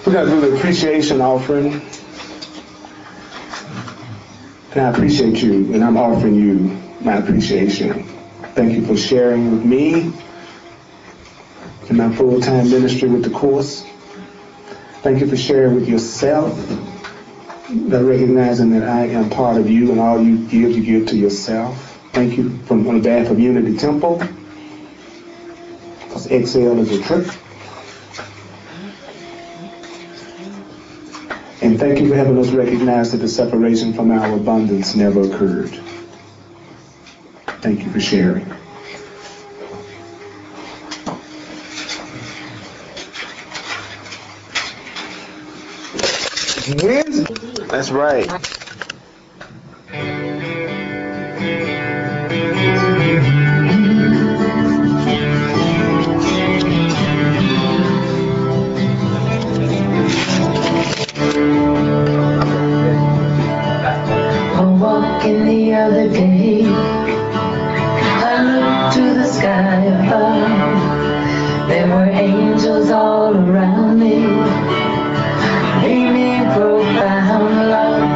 We're going to do the appreciation offering. And I appreciate you, and I'm offering you my appreciation. Thank you for sharing with me in my full-time ministry with the course. Thank you for sharing with yourself, by recognizing that I am part of you, and all you give to yourself. Thank you on behalf of Unity Temple, because Excel is a trip. And thank you for helping us recognize that the separation from our abundance never occurred. Thank you for sharing. That's right. Walking the other day, I looked to the sky above. There were angels all around me, beaming profound love.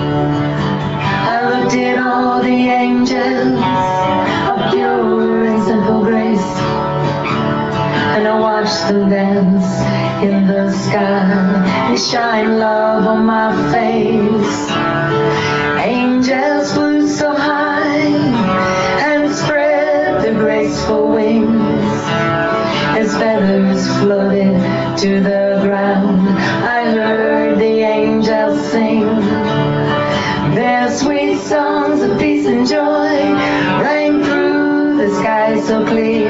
I looked at all the angels of pure and simple grace, and I watched them dance in the sky and shine love on my face. Angels flew so high and spread their graceful wings as feathers floated to the ground. I heard the angels sing their sweet songs of peace and joy, rang through the sky so clear,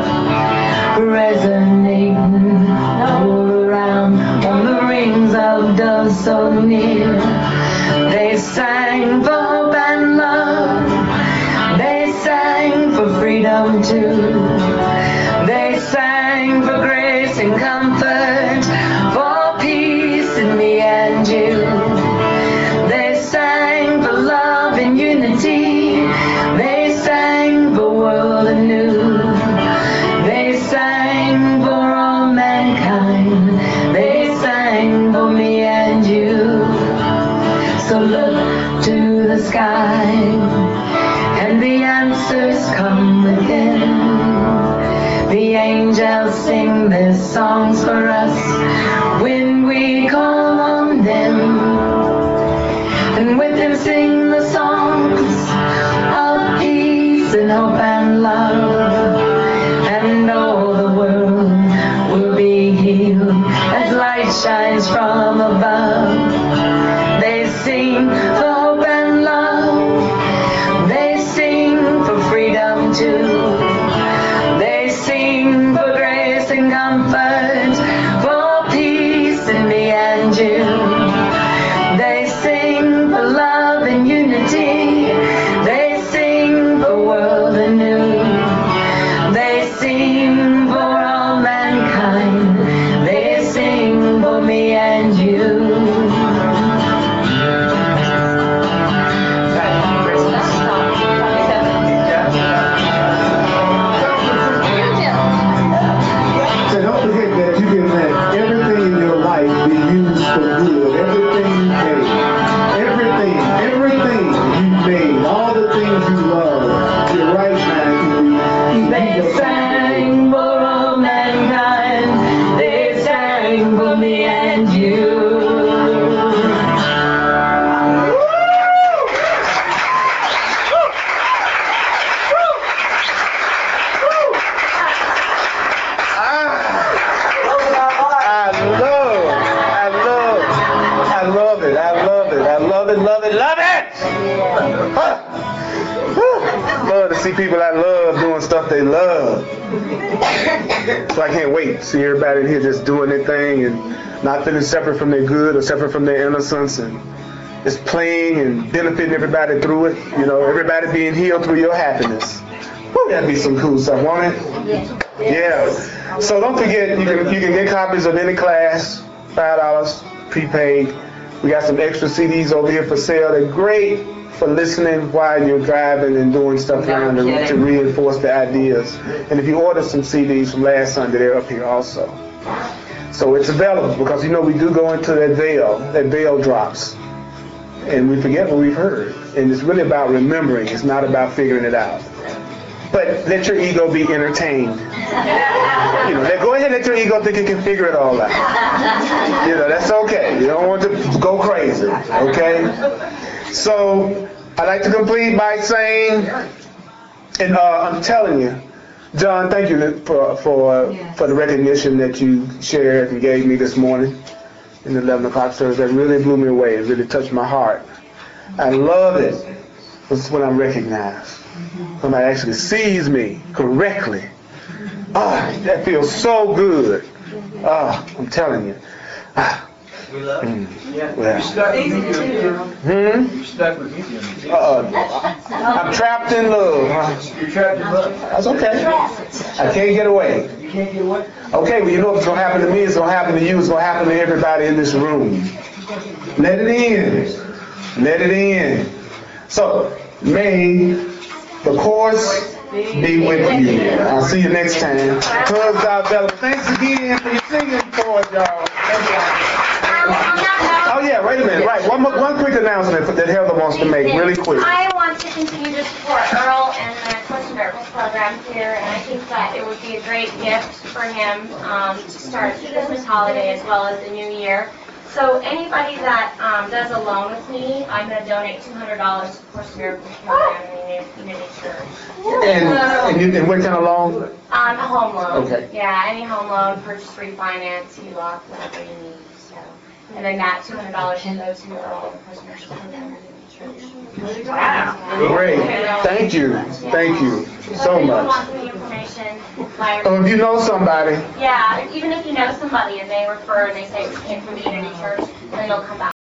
resonating all around on the rings of doves so near. They sang for hope and love, they sang for freedom too, they sang for grace and comfort, for peace in me and you. They sang for love and unity, they sang for world anew, they sang for all mankind, they sang for me and you. So look to the sky, and the answers come within. The angels sing their songs for us when we call on them, and with them sing the songs of peace and hope and love, and all the world will be healed as light shines from above. They sing for hope and love, they sing for freedom too, they sing for grace and comfort, for peace in me and you. They sing for love and unity, they sing for world anew, they sing for all mankind, they sing for me and you. People I love doing stuff they love. So I can't wait to see everybody in here just doing their thing and not feeling separate from their good or separate from their innocence, and just playing and benefiting everybody through it. You know, everybody being healed through your happiness. Woo, that'd be some cool stuff, won't it? Yeah. So don't forget, you can get copies of any class, $5 prepaid. We got some extra CDs over here for sale. They're great for listening while you're driving and doing stuff around to reinforce the ideas. And if you order some CDs from last Sunday, they're up here also. So it's available because we do go into that veil drops. And we forget what we've heard. And it's really about remembering. It's not about figuring it out. But let your ego be entertained. Go ahead and let your ego think it can figure it all out. That's okay. You don't want to go crazy. Okay? So I'd like to complete by saying, and I'm telling you, John, thank you for the recognition that you shared and gave me this morning in the 11 o'clock service. That really blew me away. It really touched my heart. I love it. It's when I'm recognized. Somebody actually sees me correctly. That feels so good. I'm telling you. We love you. Well. You're stuck with me. You're stuck with me. I'm trapped in love. You're trapped in love. That's okay. I can't get away. You can't get away. Okay, well, what's going to happen to me, it's going to happen to you, it's going to happen to everybody in this room. Let it in. Let it in. So, may the course be with you. I'll see you next time. Hugs out, Bella. Thanks again for your singing for us, y'all. Oh, yeah, wait a minute. Right, one quick announcement that Heather wants to make, really quick. I want to continue to support Earl and the Course in Miracles program here, and I think that it would be a great gift for him to start the Christmas holiday as well as the New Year. So anybody that does a loan with me, I'm going to donate $200 to the Course in Miracles program in the community church. And what kind of loan? A home loan. Okay. Yeah, any home loan, purchase, refinance, HELOC, whatever you need. So, and then that $200 can go to Earl and the Course in Miracles program in the church. Wow. Great. Thank you. Thank you so much. Oh, if you know somebody. Yeah, even if you know somebody and they refer and they say it's from the community church, then they'll come back.